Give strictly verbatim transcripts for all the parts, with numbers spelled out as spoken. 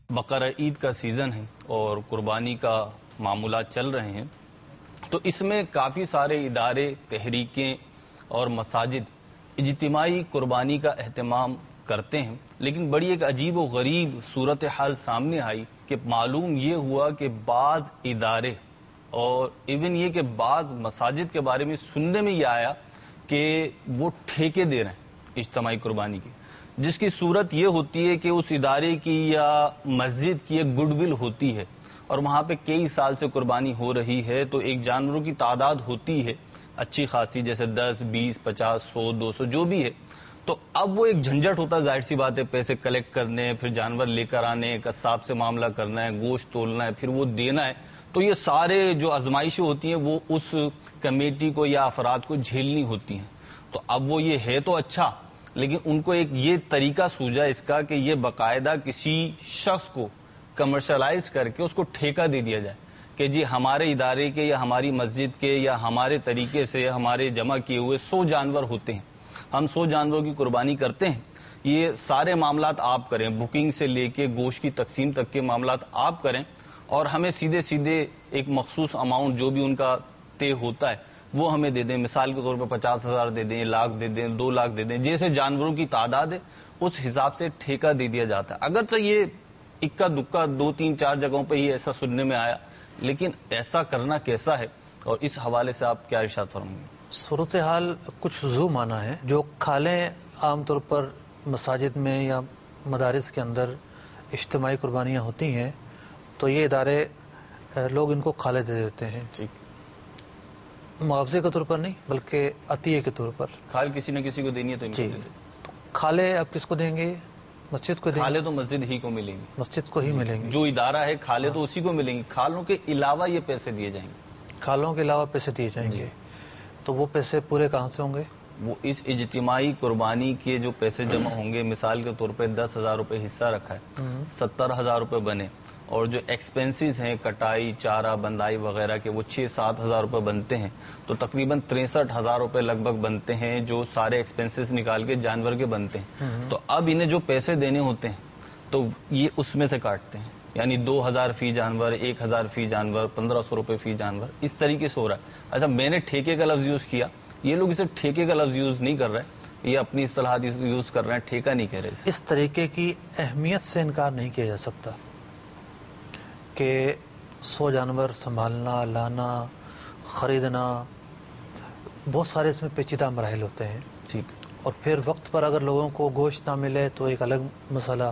بقرہ عید کا سیزن ہے اور قربانی کا معمولات چل رہے ہیں، تو اس میں کافی سارے ادارے، تحریکیں اور مساجد اجتماعی قربانی کا اہتمام کرتے ہیں، لیکن بڑی ایک عجیب و غریب صورتحال سامنے آئی کہ معلوم یہ ہوا کہ بعض ادارے اور ایون یہ کہ بعض مساجد کے بارے میں سننے میں یہ آیا کہ وہ ٹھیکے دے رہے ہیں اجتماعی قربانی کی، جس کی صورت یہ ہوتی ہے کہ اس ادارے کی یا مسجد کی ایک گڈ ول ہوتی ہے اور وہاں پہ کئی سال سے قربانی ہو رہی ہے، تو ایک جانوروں کی تعداد ہوتی ہے اچھی خاصی، جیسے دس، بیس، پچاس، سو، دو سو جو بھی ہے، تو اب وہ ایک جھنجٹ ہوتا ہے، ظاہر سی بات ہے، پیسے کلیکٹ کرنے، پھر جانور لے کر آنے، قصاب سے معاملہ کرنا ہے، گوشت تولنا ہے، پھر وہ دینا ہے، تو یہ سارے جو آزمائشیں ہوتی ہیں وہ اس کمیٹی کو یا افراد کو جھیلنی ہوتی ہیں۔ تو اب وہ یہ ہے تو اچھا، لیکن ان کو ایک یہ طریقہ سوجا اس کا کہ یہ باقاعدہ کسی شخص کو کمرشلائز کر کے اس کو ٹھیکہ دے دیا جائے کہ جی ہمارے ادارے کے یا ہماری مسجد کے یا ہمارے طریقے سے ہمارے جمع کیے ہوئے سو جانور ہوتے ہیں، ہم سو جانوروں کی قربانی کرتے ہیں، یہ سارے معاملات آپ کریں، بکنگ سے لے کے گوشت کی تقسیم تک کے معاملات آپ کریں، اور ہمیں سیدھے سیدھے ایک مخصوص اماؤنٹ جو بھی ان کا طے ہوتا ہے وہ ہمیں دے دیں، مثال کے طور پہ پچاس ہزار دے دیں، لاکھ دے دیں، دو لاکھ دے دیں، جیسے جانوروں کی تعداد ہے اس حساب سے ٹھیکہ دے دیا جاتا ہے۔ اگرچہ یہ اکا دکا دو تین چار جگہوں پہ ہی ایسا سننے میں آیا، لیکن ایسا کرنا کیسا ہے، اور اس حوالے سے آپ کیا ارشاد فرمائیں گے؟ صورتحال کچھ زو مانا ہے، جو کھالیں عام طور پر مساجد میں یا مدارس کے اندر اجتماعی قربانیاں ہوتی ہیں تو یہ ادارے لوگ ان کو کھالے دے دیتے ہیں، ٹھیک، معاوضے کے طور پر نہیں بلکہ عطیے کے طور پر۔ کھال کسی نہ کسی کو دینی ہے تو ان کو جی، دے دیں۔ کھالے اب کس کو دیں گے؟ مسجد کو دیں گے؟ کھالے تو مسجد ہی کو ملیں گی، مسجد کو ہی ملیں گے، جو ادارہ ہے کھالے تو اسی کو ملیں گی، کھالوں کے علاوہ یہ پیسے دیے جائیں گے، کھالوں کے علاوہ پیسے دیے جائیں گے، تو وہ پیسے پورے کہاں سے ہوں گے؟ وہ اس اجتماعی قربانی کے جو پیسے جمع ہوں گے، مثال کے طور پہ دس ہزار روپے حصہ رکھا ہے، ستر ہزار روپے بنے، اور جو ایکسپینسز ہیں کٹائی، چارہ، بندائی وغیرہ کے وہ چھ سات ہزار روپے بنتے ہیں، تو تقریباً تریسٹھ ہزار روپے لگ بھگ بنتے ہیں جو سارے ایکسپینسز نکال کے جانور کے بنتے ہیں۔ تو اب انہیں جو پیسے دینے ہوتے ہیں تو یہ اس میں سے کاٹتے ہیں، یعنی دو ہزار فی جانور، ایک ہزار فی جانور، پندرہ سو روپے فی جانور، اس طریقے سے ہو رہا ہے۔ اچھا، میں نے ٹھیکے کا لفظ یوز کیا، یہ لوگ اسے ٹھیکے کا لفظ یوز نہیں کر رہے، یہ اپنی اصطلاحات یوز کر رہے ہیں، ٹھیکہ نہیں کہہ رہے۔ اس طریقے کی اہمیت سے انکار نہیں کیا جا سکتا کہ سو جانور سنبھالنا، لانا، خریدنا، بہت سارے اس میں پیچیدہ مراحل ہوتے ہیں، ٹھیک، اور پھر وقت پر اگر لوگوں کو گوشت نہ ملے تو ایک الگ مسئلہ۔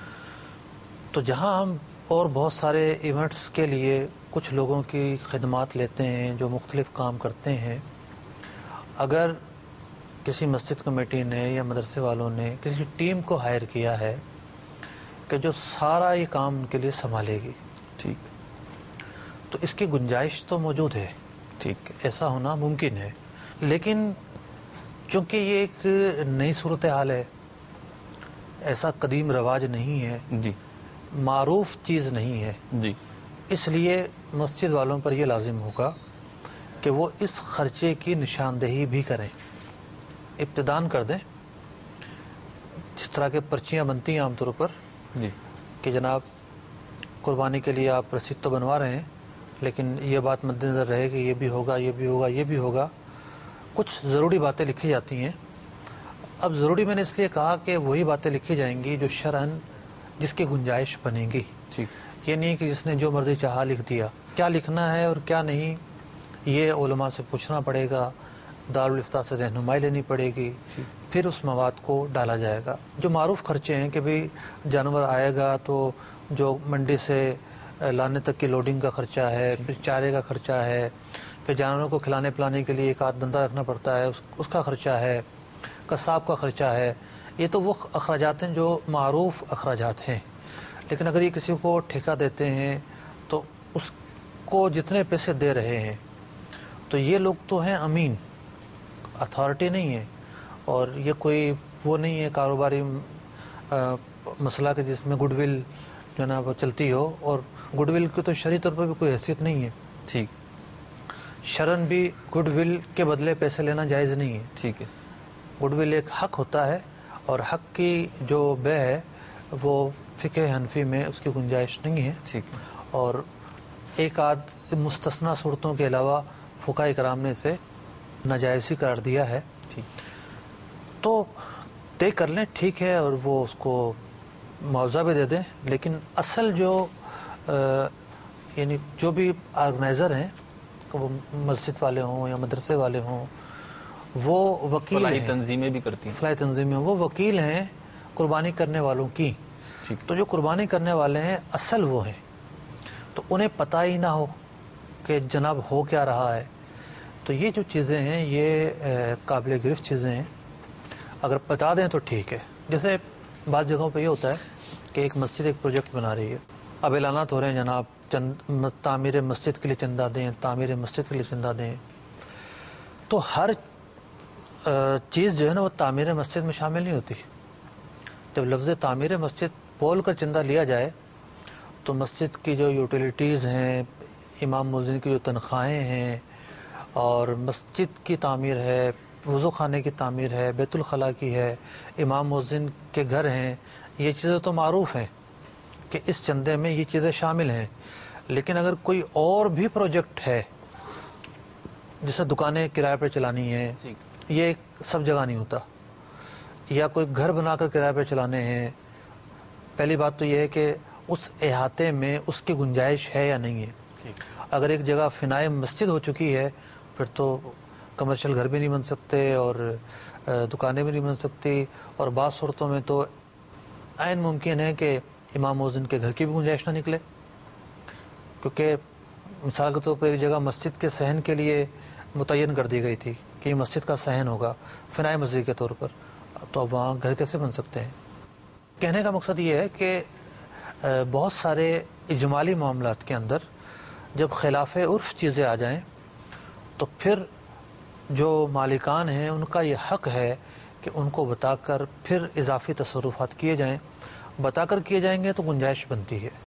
تو جہاں ہم اور بہت سارے ایونٹس کے لیے کچھ لوگوں کی خدمات لیتے ہیں جو مختلف کام کرتے ہیں، اگر کسی مسجد کمیٹی نے یا مدرسے والوں نے کسی ٹیم کو ہائر کیا ہے کہ جو سارا یہ کام ان کے لیے سنبھالے گی، ٹھیک، تو اس کی گنجائش تو موجود ہے، ٹھیک، ایسا ہونا ممکن ہے، لیکن چونکہ یہ ایک نئی صورتحال ہے، ایسا قدیم رواج نہیں ہے، جی، معروف چیز نہیں ہے، جی، اس لیے مسجد والوں پر یہ لازم ہوگا کہ وہ اس خرچے کی نشاندہی بھی کریں، ابتدان کر دیں، جس طرح کے پرچیاں بنتی ہیں عام طور پر، جی، کہ جناب قربانی کے لیے آپ رسید تو بنوا رہے ہیں لیکن یہ بات مد نظر رہے کہ یہ بھی ہوگا، یہ بھی ہوگا، یہ بھی ہوگا، کچھ ضروری باتیں لکھی جاتی ہیں۔ اب ضروری میں نے اس لیے کہا کہ وہی باتیں لکھی جائیں گی جو شرعاً جس کی گنجائش بنے گی، یہ نہیں کہ جس نے جو مرضی چاہا لکھ دیا۔ کیا لکھنا ہے اور کیا نہیں یہ علماء سے پوچھنا پڑے گا، دارالافتاء سے رہنمائی لینی پڑے گی، پھر اس مواد کو ڈالا جائے گا۔ جو معروف خرچے ہیں کہ بھئی جانور آئے گا تو جو منڈی سے لانے تک کی لوڈنگ کا خرچہ ہے، پھر چارے کا خرچہ ہے، پھر جانوروں کو کھلانے پلانے کے لیے ایک آدھ بندہ رکھنا پڑتا ہے، اس کا خرچہ ہے، قصاب کا خرچہ ہے، یہ تو وہ اخراجات ہیں جو معروف اخراجات ہیں۔ لیکن اگر یہ کسی کو ٹھیکہ دیتے ہیں تو اس کو جتنے پیسے دے رہے ہیں تو یہ لوگ تو ہیں امین، اتھارٹی نہیں ہے، اور یہ کوئی وہ نہیں ہے کاروباری مسئلہ کہ جس میں گڈ ول جو نا وہ چلتی ہو، اور گڈ ول کی تو شرعی طور پر بھی کوئی حیثیت نہیں ہے، ٹھیک، شرعاً بھی گڈ ول کے بدلے پیسے لینا جائز نہیں ہے، ٹھیک ہے، گڈ ول ایک حق ہوتا ہے، اور حق کی جو بے ہے وہ فقہ حنفی میں اس کی گنجائش نہیں ہے، ٹھیک، اور ایک آدھ مستثنا صورتوں کے علاوہ فقہاء کرام نے اسے ناجائز ہی قرار دیا ہے. ٹھیک، تو طے کر لیں، ٹھیک ہے، اور وہ اس کو معاوضہ بھی دے دیں، لیکن اصل جو یعنی جو بھی آرگنائزر ہیں، وہ مسجد والے ہوں یا مدرسے والے ہوں، وہ وکیل فلاحی ہیں، تنظیمیں بھی کرتی ہیں. فلاحی تنظیمیں، وہ وکیل ہیں قربانی کرنے والوں کی. ٹھیک، تو جو قربانی کرنے والے ہیں اصل وہ ہیں، تو انہیں پتہ ہی نہ ہو کہ جناب ہو کیا رہا ہے. تو یہ جو چیزیں ہیں یہ قابل گرفت چیزیں ہیں. اگر بتا دیں تو ٹھیک ہے. جیسے بعض جگہوں پہ یہ ہوتا ہے کہ ایک مسجد ایک پروجیکٹ بنا رہی ہے، اب اعلانات ہو رہے ہیں جناب چند تعمیر مسجد کے لیے چندہ دیں، تعمیر مسجد کے لیے چندہ دیں. تو ہر چیز جو ہے نا وہ تعمیر مسجد میں شامل نہیں ہوتی. جب لفظ تعمیر مسجد بول کر چندہ لیا جائے تو مسجد کی جو یوٹیلیٹیز ہیں، امام مؤذن کی جو تنخواہیں ہیں، اور مسجد کی تعمیر ہے، وضو خانے کی تعمیر ہے، بیت الخلاء کی ہے، امام مؤذن کے گھر ہیں، یہ چیزیں تو معروف ہیں کہ اس چندے میں یہ چیزیں شامل ہیں. لیکن اگر کوئی اور بھی پروجیکٹ ہے، جیسے دکانیں کرائے پر چلانی ہیں، یہ سب جگہ نہیں ہوتا، یا کوئی گھر بنا کر کرائے پر چلانے ہیں. پہلی بات تو یہ ہے کہ اس احاطے میں اس کی گنجائش ہے یا نہیں ہے. اگر ایک جگہ فنائے مسجد ہو چکی ہے پھر تو کمرشل گھر بھی نہیں بن سکتے اور دکانیں بھی نہیں بن سکتی، اور بعض صورتوں میں تو عین ممکن ہے کہ امام مؤذن کے گھر کی بھی گنجائش نہ نکلے، کیونکہ مثال کے طور پر ایک جگہ مسجد کے صحن کے لیے متعین کر دی گئی تھی کہ یہ مسجد کا صحن ہوگا فنائے مسجد کے طور پر، تو اب وہاں گھر کیسے بن سکتے ہیں. کہنے کا مقصد یہ ہے کہ بہت سارے اجمالی معاملات کے اندر جب خلاف عرف چیزیں آ جائیں تو پھر جو مالکان ہیں ان کا یہ حق ہے کہ ان کو بتا کر پھر اضافی تصرفات کیے جائیں. بتا کر کیے جائیں گے تو گنجائش بنتی ہے.